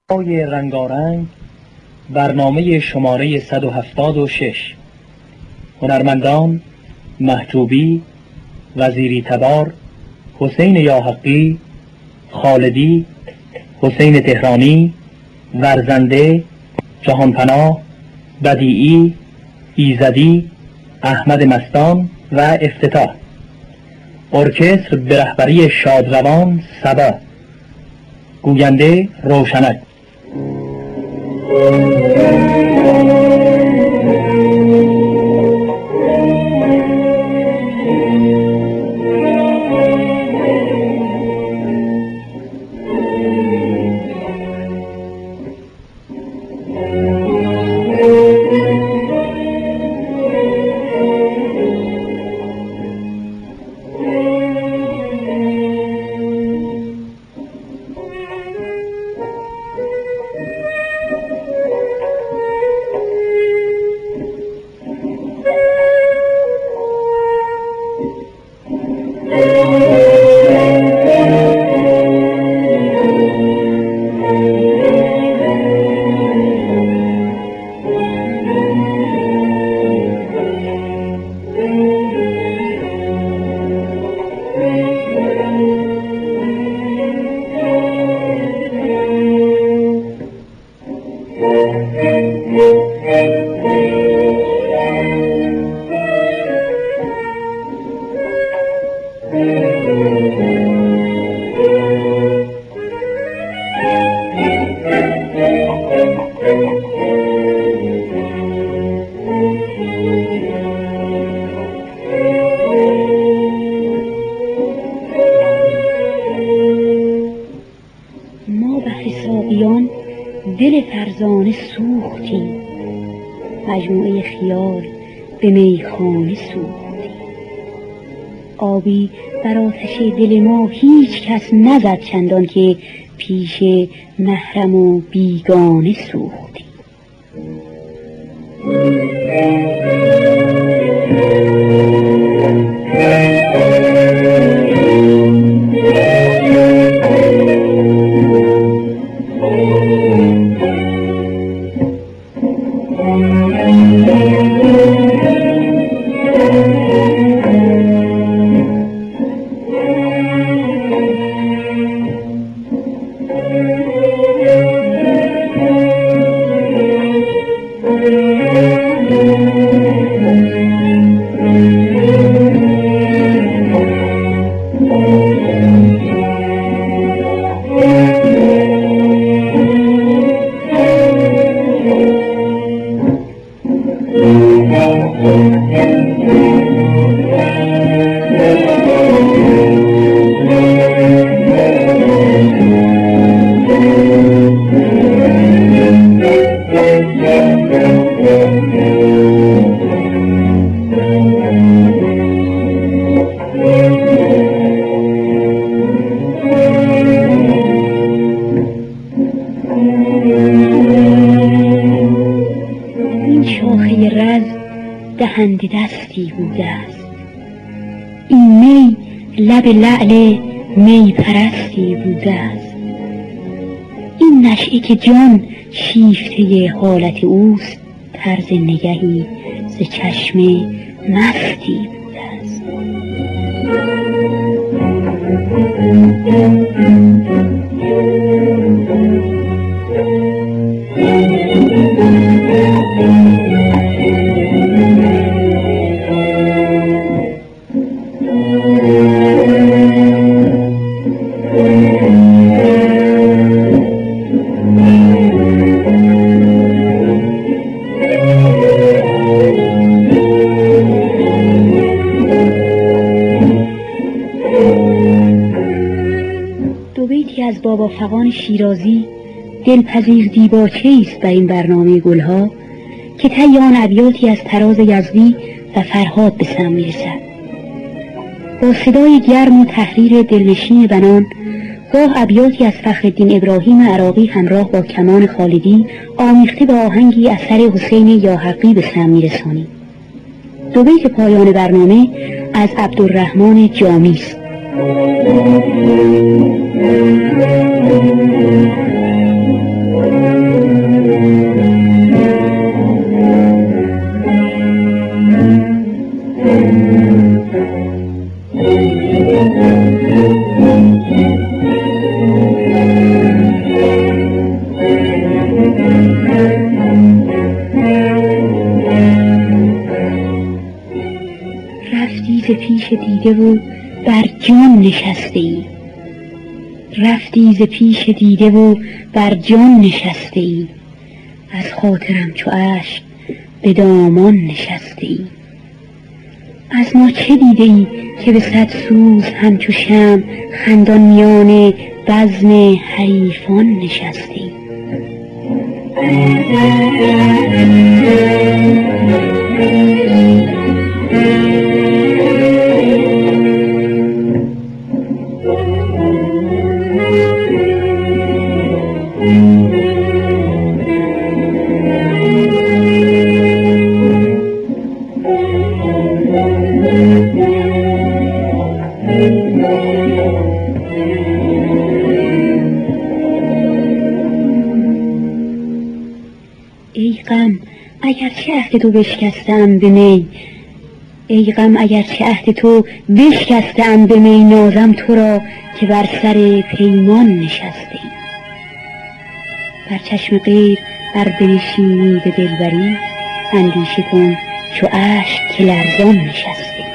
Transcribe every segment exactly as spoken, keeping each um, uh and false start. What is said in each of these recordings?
های رنگارنگ برنامه شماره صد و هفتاد و شش. هنرمندان: محجوبی، وزیری تبار، حسین یاحقی، خالدی، حسین تهرانی، ورزنده، جهانپناه، بدیعی، ایزدی، احمد مستان و افتتاح. ارکستر به رهبری شادروان صبا. گوینده روشنک. دل فرزانه سوختیم، مجموعه خیال به میخانه سوختیم. آبی بر آتش دل ما هیچ کس نزد، چندان که پیش محرم و بیگانه سوختیم. دهنده دستی بوده است، این می لب لعل می پرستی بوده است. این نشعه که جان شیفته حالت اوست، طرز نگهی ز چشم مستی بوده است. از بابا فغان شیرازی دلپذیر دیباچه است بر این برنامه گلها که طی آن ابیاتی از طراز یزدی و فرهاد به سم میرسد. با صدای گرم و تحریر دلنشین بنان، گاه ابیاتی از فخرالدین ابراهیم عراقی همراه با کمان خالدی آمیخته به آهنگی اثر حسین یاحقی به سم میرسانیم. دو بیت پایان برنامه از عبدالرحمن جامی است. پیش دیده و بر جان نشسته ای، رفتی ز پیش دیده و بر جان نشسته ای، از خاطرم چو اشک به دامان نشسته ای. از ما چه دیده ای که به صد سوز همچو شمع خندان میان بزم حریفان نشسته ای؟ ای غم اگرچه عهد تو بشکستم به می، ای غم اگرچه عهد تو بشکستم به می، نازم تو را که بر سر پیمان نشسته ای. بر چشم غیر بر بنشینی به دلبری، اندیشه کن چو اشک که لرزان نشسته ای.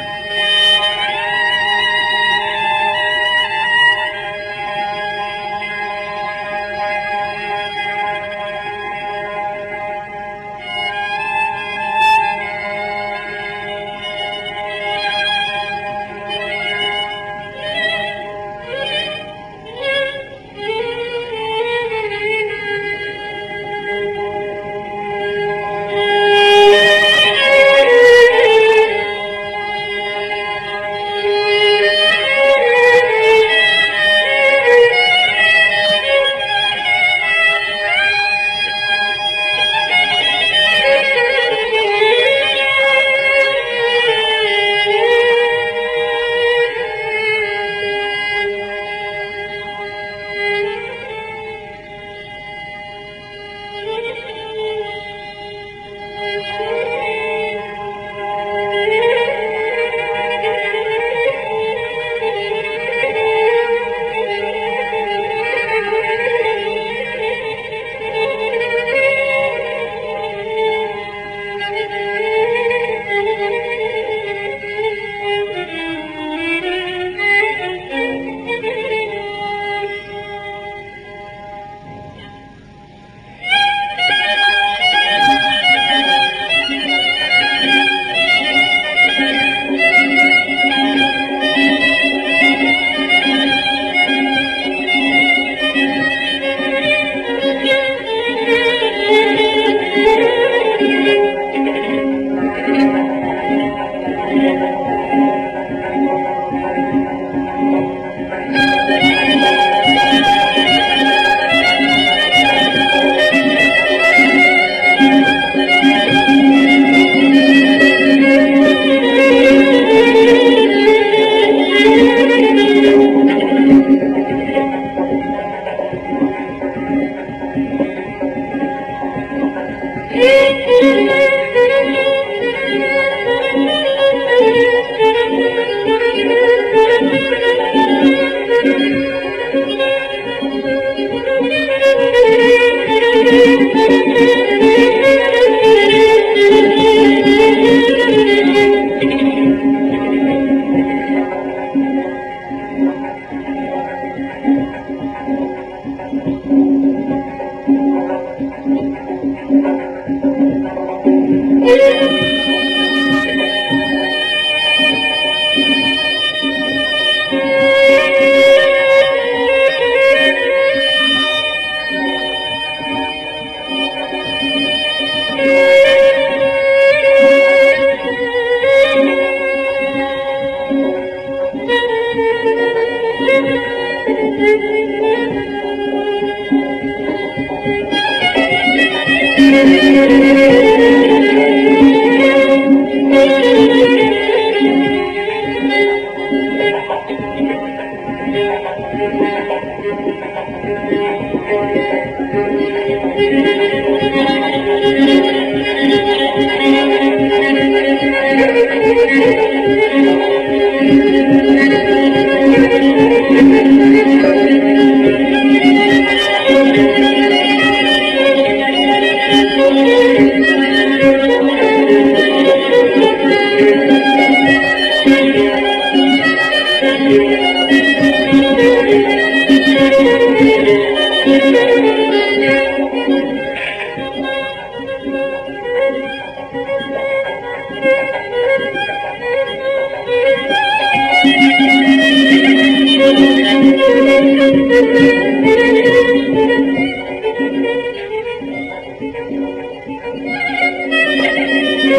Thank you.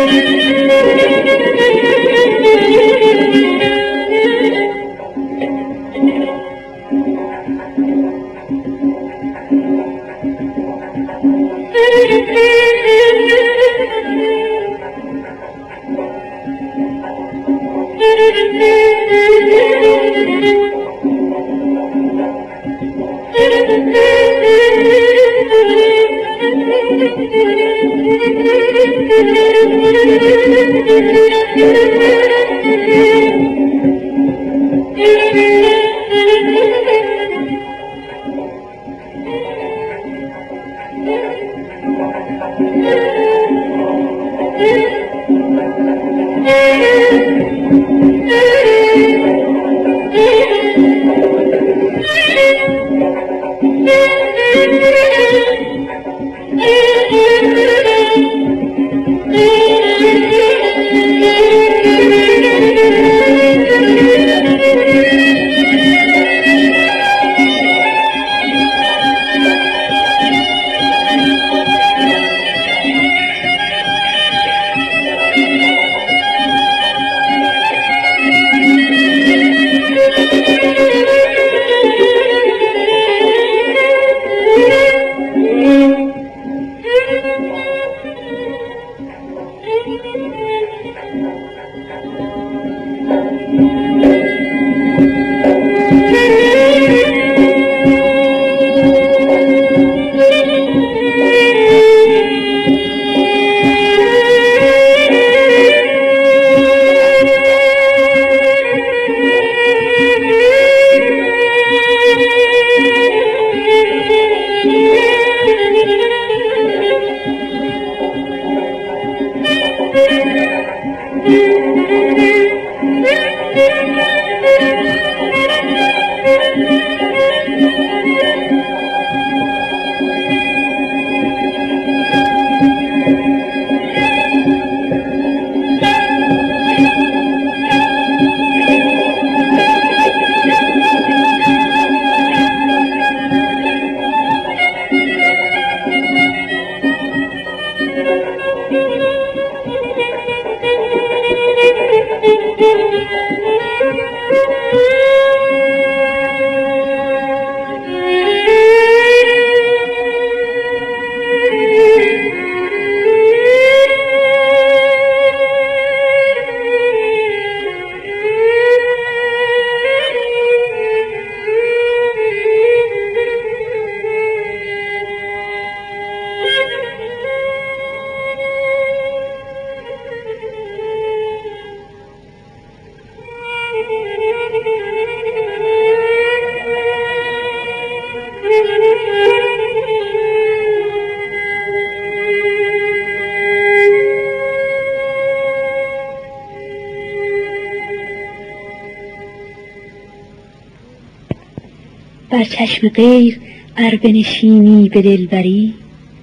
بر چشم غیر ار بنشینی به دلبری،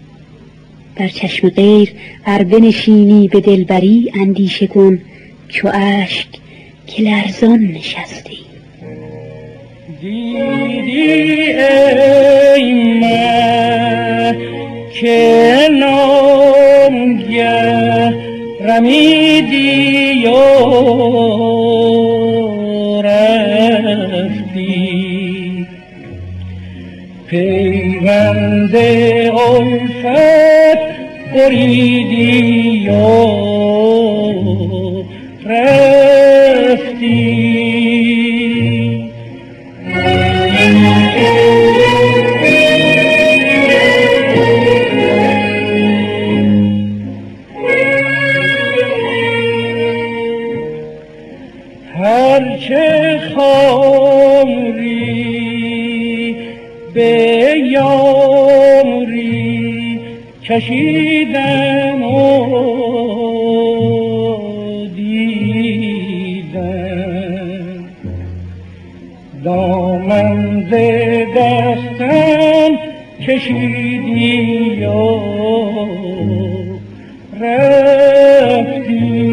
بر چشم غیر ار بنشینی به دلبری، اندیشه کن چو اشک که لرزان نشستی. دیدی ای مه که نامگه رمیدی و رفتی، پیوند الفت بریدی و رفتی. هرچه خاری به یاری کشیدم و دیدم، دامن ز دستم کشیدی و رفتی.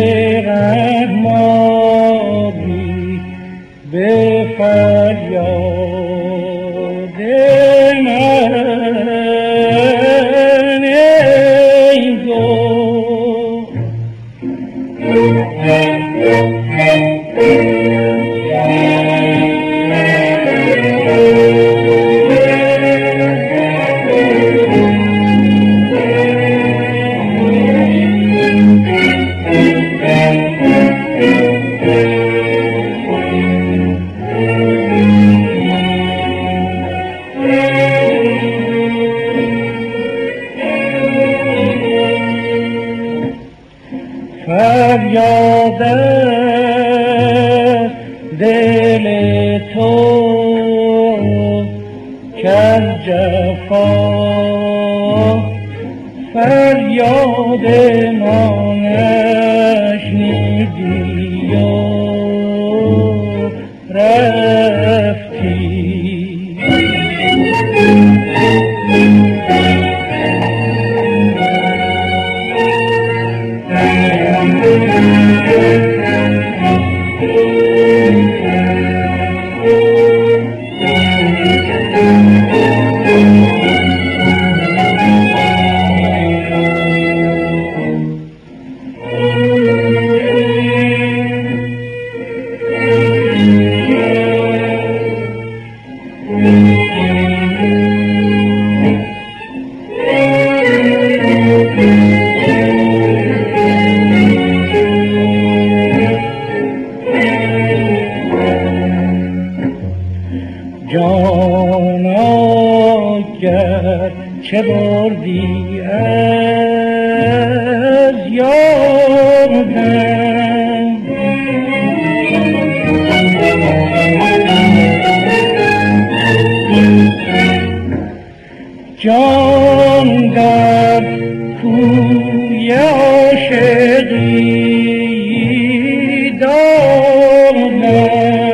رحمانی به فریاد من ای گل فریاد دل تو کز جفا فریاد ما نشنیدی و رفتی جانا گر چه بردی از یادم جان در کوی عاشقی دادم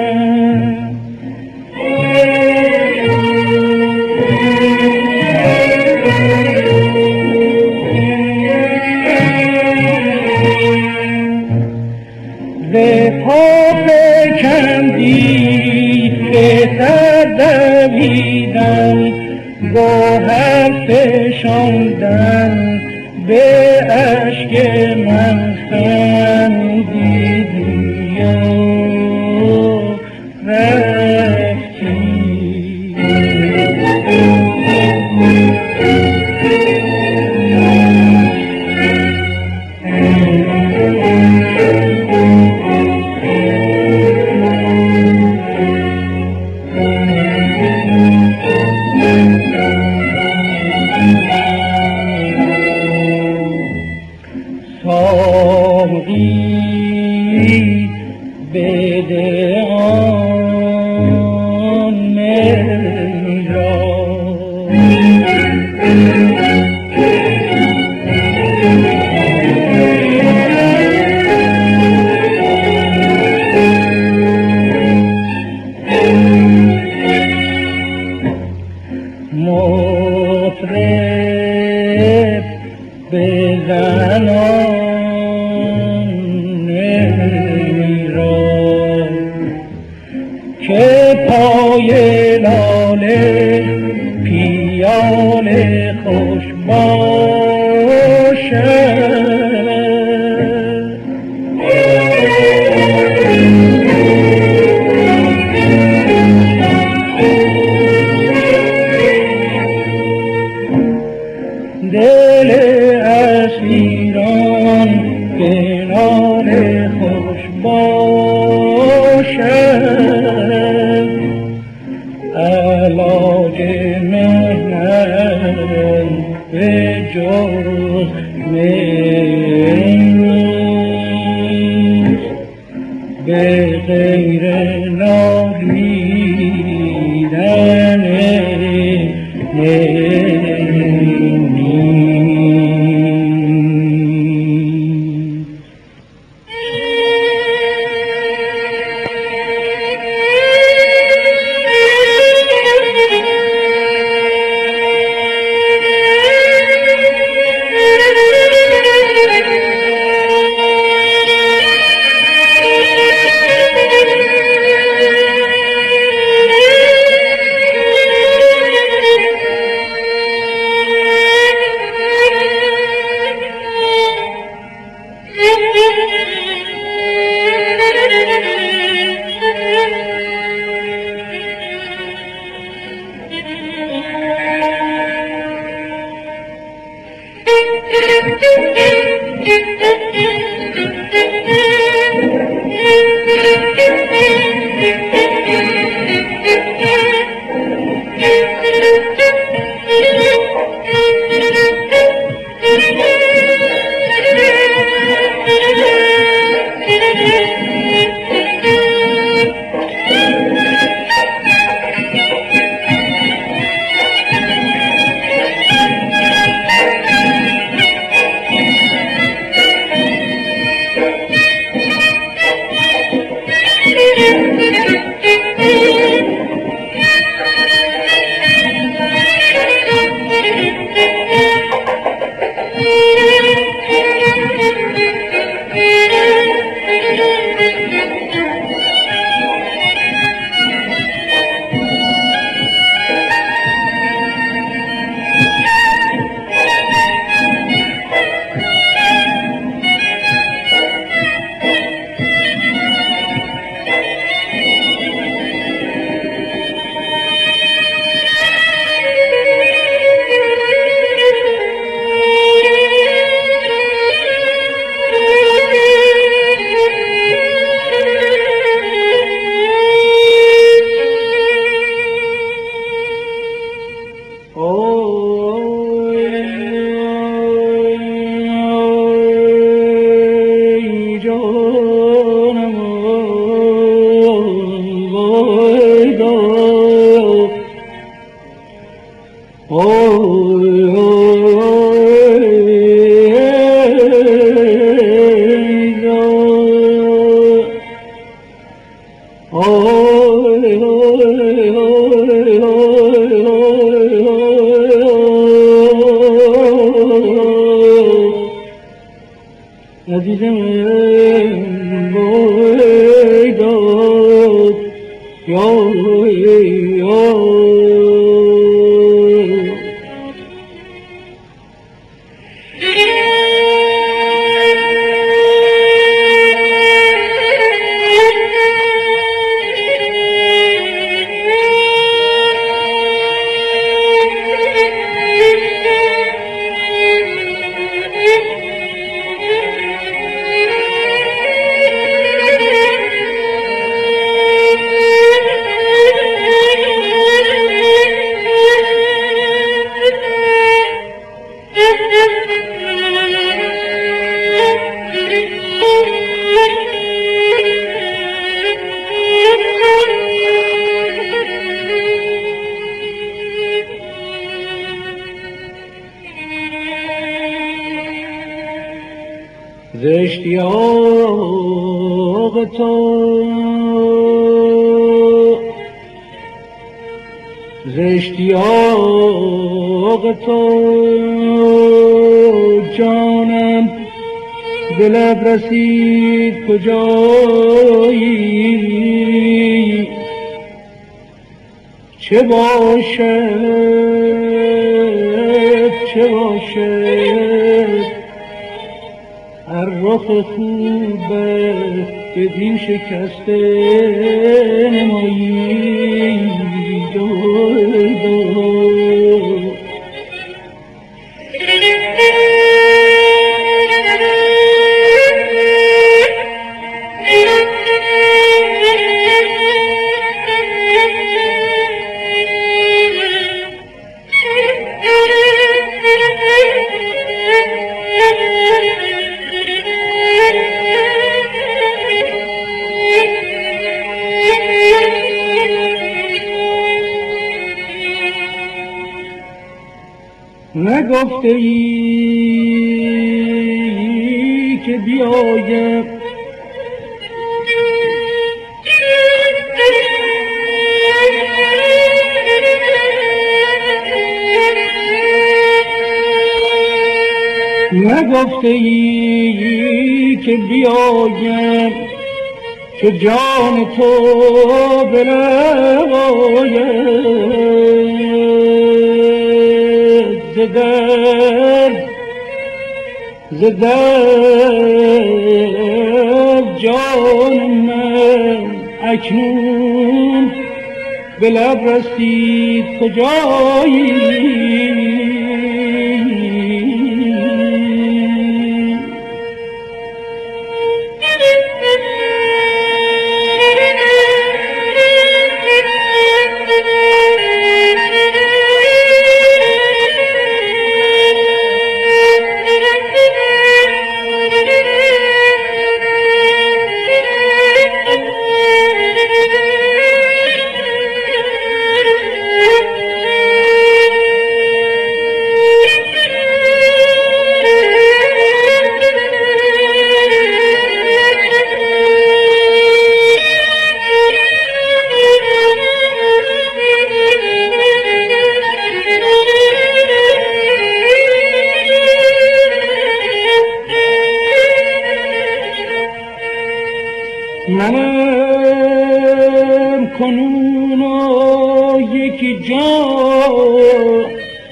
دویدن گوهر فشاندن به اشک من خندیدی و رفتی بده آن می را مطرب بزن که پای لاله پیاله خوش باشد دل اسیران کنار خوش باشد علاج مهنت به جز نیست به غیر نالیدن نیست ز اشتیاق تو ز اشتیاق تو جانم دلت رسید کجایی چه باشد چه باشد هر رخ خوبت بدین شکسته نمایی دو دو نگفته ای که بیایم نگفته ای که بیایم که جان تو برآید ز درد ز درد جان من اکنون به لب رسید کجایی منم کنون یکی جان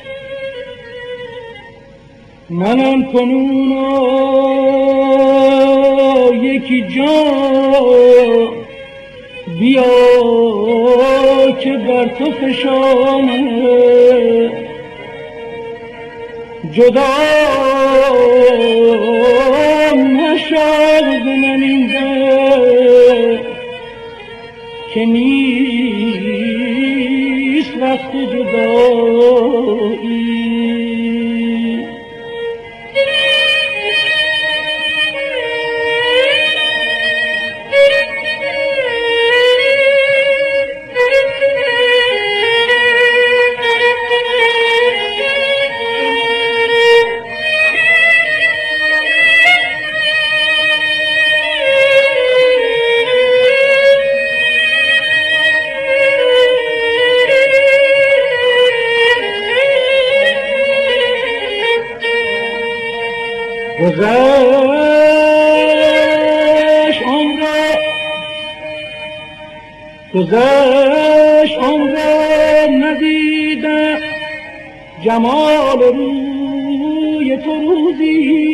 منم کنون یکی جان بیا که بر تو فشانم جدا نشد من این دل که نیست وقت جدایی گذشت عمر گذشت عمر ندیدم جمال روی تو روزی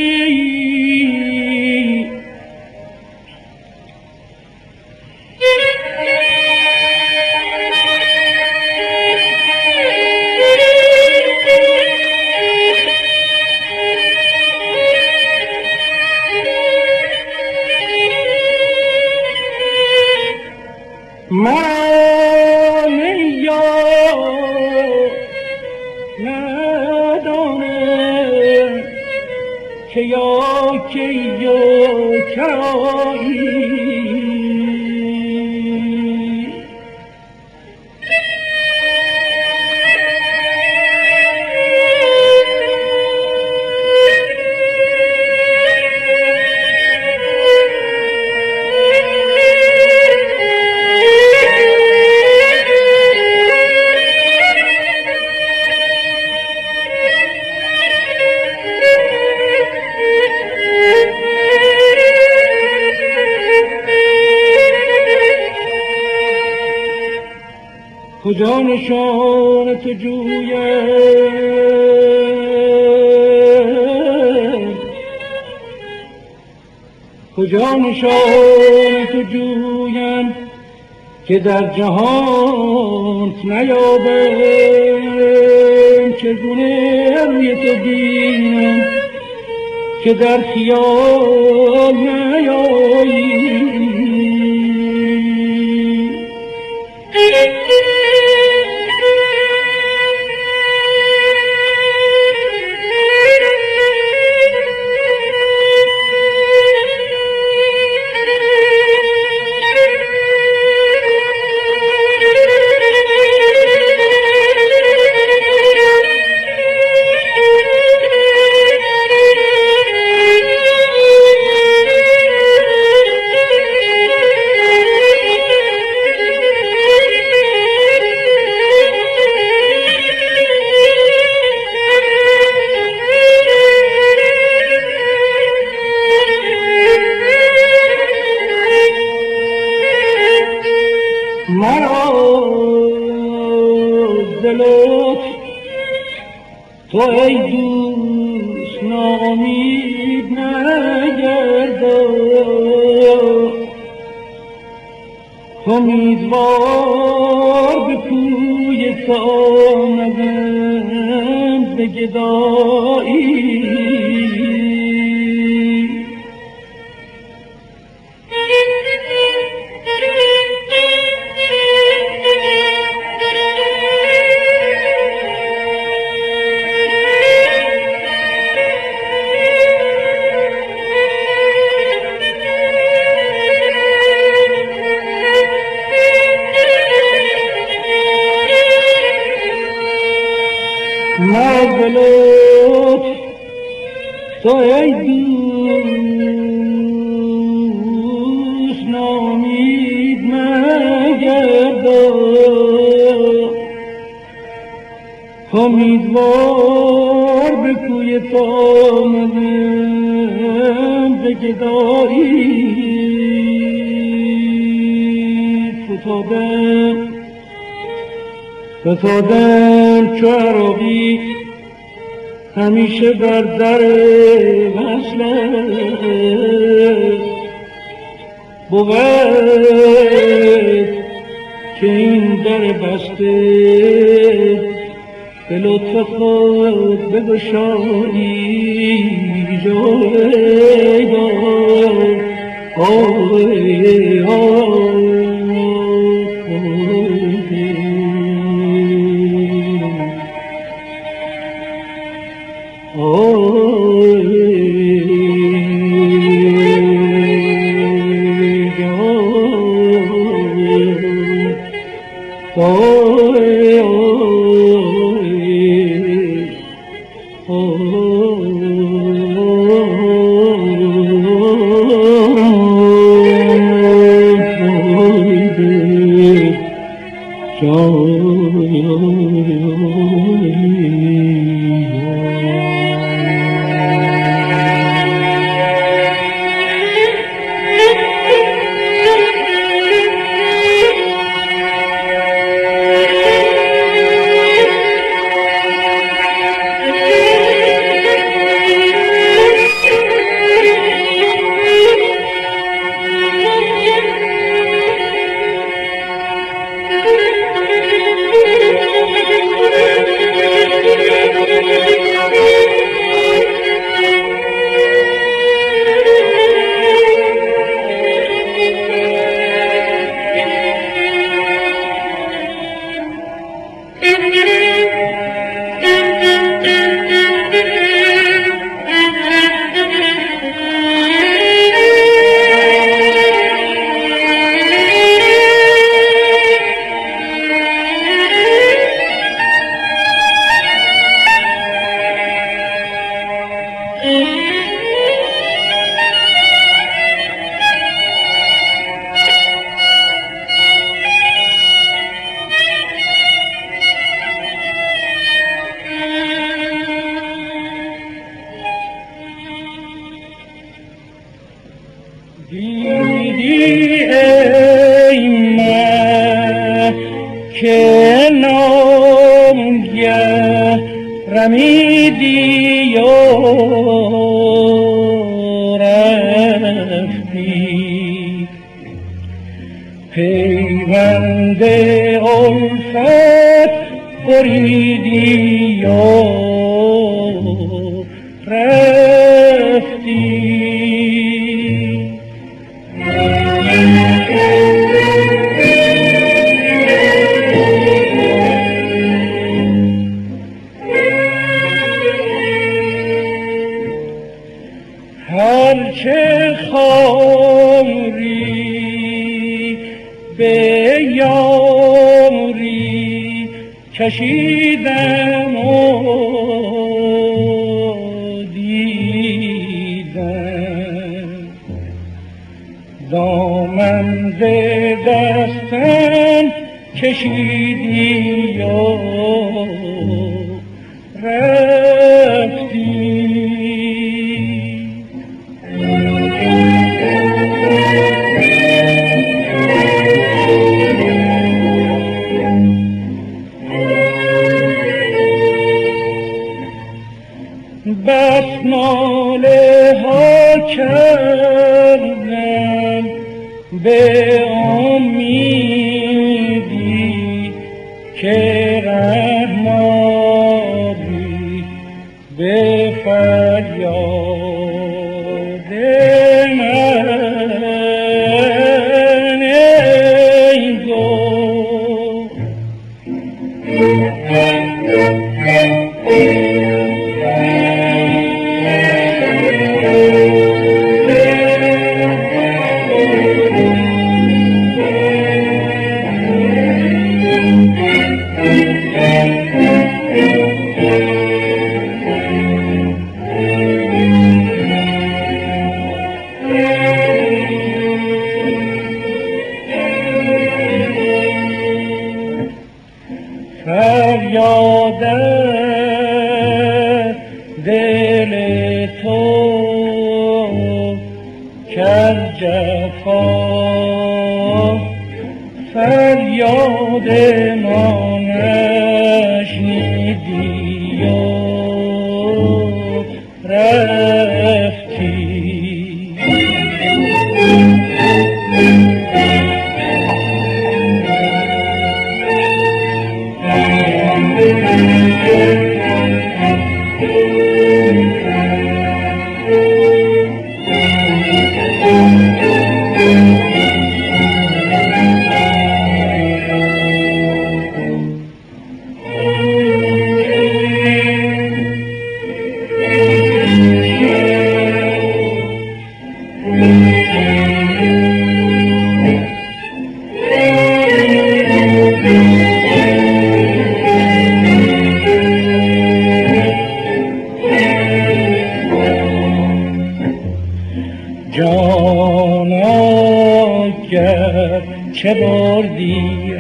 من یار ندانم که یا که یا کرایی کجا نشان تو جویم کجا نشان تو جویم که در جهان نیابم چگونه روی تو بینم که در خیال نیایی تو ای دوست ناامید نگردان، امیدوار به کوی تو آمدم به گدایی. مغلوب تو ای دوست نامید مگردان، امیدوار به کوی تو آمدم به گدایی. فتادم فتادم چو عرابی همیشه بر در وصلت، بود که این در بسته به لطف خود بگشایی. جای دار آی آی دیدی ای من که نامگه رمیدی و رفتی، پیوند الفت بریدی و رفتی. هرچه خاری به یاری کشیدم و دیدم، دامن ز دستم کشیدی و رفتی. بس به امیدی که رحمانی به فریاد من ای دوست. فریاد دل تو کز جفا فریاد ما نشنیدی و رفتی. جانا گر چه بردی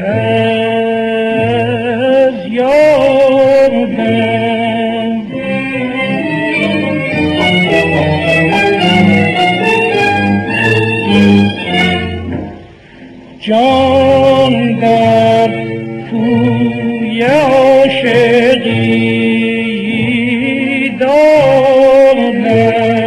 از یادم جان در کوی عاشقی دادم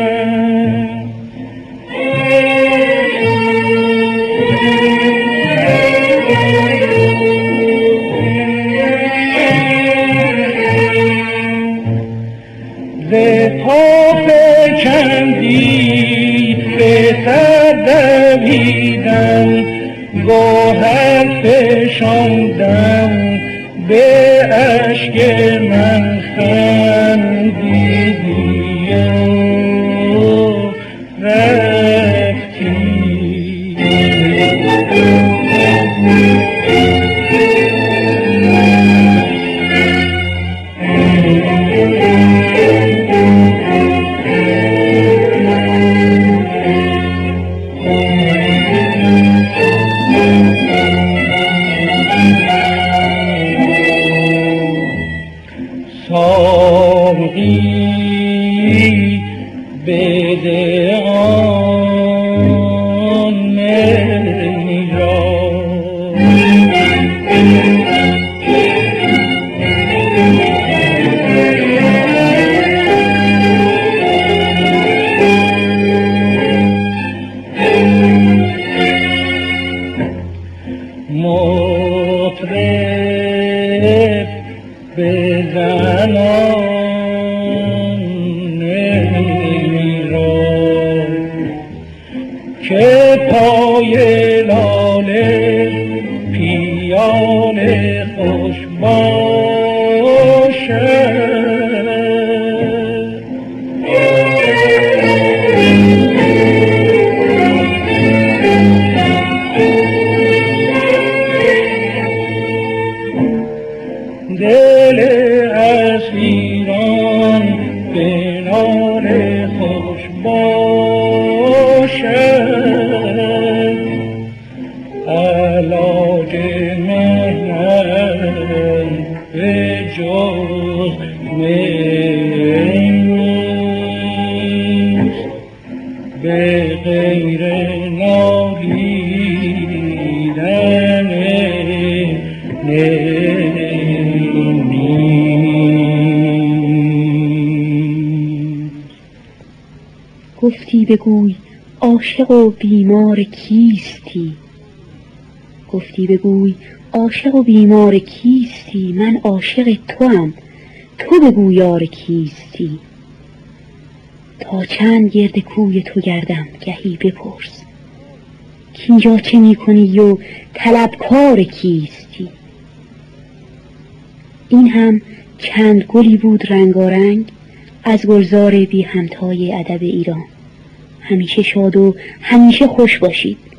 پا فکندی به سر دویدم گوهر فشاندم به اشک من خندیدی و رفتی. ساقی بده آن می را مطرب بزن آن می را که پای لاله پیاله خوش باشد. دل اسیران به نار خوش باشد. علاج مهنم به جز نیست به غیر نالیدن گفتی بگوی عاشق و بیمار کیستی؟ گفتی بگوی عاشق و بیمار کیستی؟ من عاشق توام، تو بگو یار کیستی؟ تا چند گرد کوی تو گردم گهی بپرس، کینجا چه می کنی و طلبکار کیستی؟ این هم چند گلی بود رنگارنگ از گلزار بی همتای ادب ایران. همیشه شاد و همیشه خوش باشید.